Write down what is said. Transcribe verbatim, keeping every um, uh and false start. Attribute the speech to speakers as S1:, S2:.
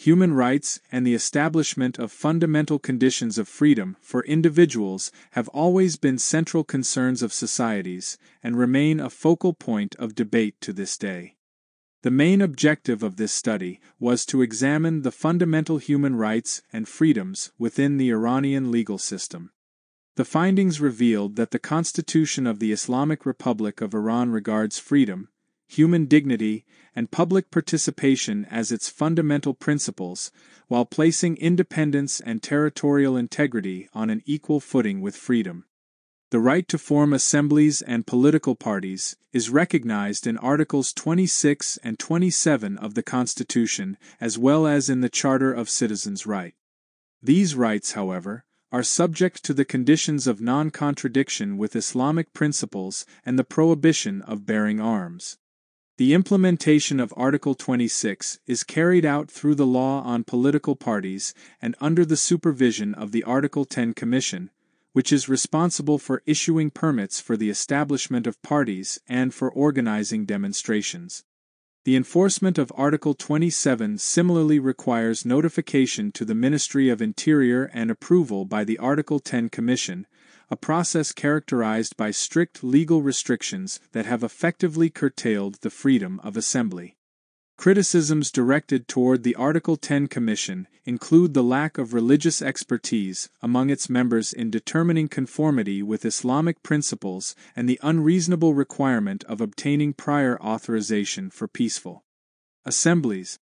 S1: human rights and the establishment of fundamental conditions of freedom for individuals have always been central concerns of societies and remain a focal point of debate to this day. The main objective of this study was to examine the fundamental human rights and freedoms within the Iranian legal system. The findings revealed that the Constitution of the Islamic Republic of Iran regards freedom, human dignity, and public participation as its fundamental principles, while placing independence and territorial integrity on an equal footing with freedom. The right to form assemblies and political parties is recognized in Articles twenty-six and twenty-seven of the Constitution, as well as in the Charter of Citizens' Rights. These rights, however, are subject to the conditions of non-contradiction with Islamic principles and the prohibition of bearing arms. The implementation of Article twenty-six is carried out through the Law on Political Parties and under the supervision of the Article ten Commission, which is responsible for issuing permits for the establishment of parties and for organizing demonstrations. The enforcement of Article twenty-seven similarly requires notification to the Ministry of Interior and approval by the Article ten Commission, a process characterized by strict legal restrictions that have effectively curtailed the freedom of assembly. Criticisms directed toward the Article ten Commission include the lack of religious expertise among its members in determining conformity with Islamic principles and the unreasonable requirement of obtaining prior authorization for peaceful assemblies.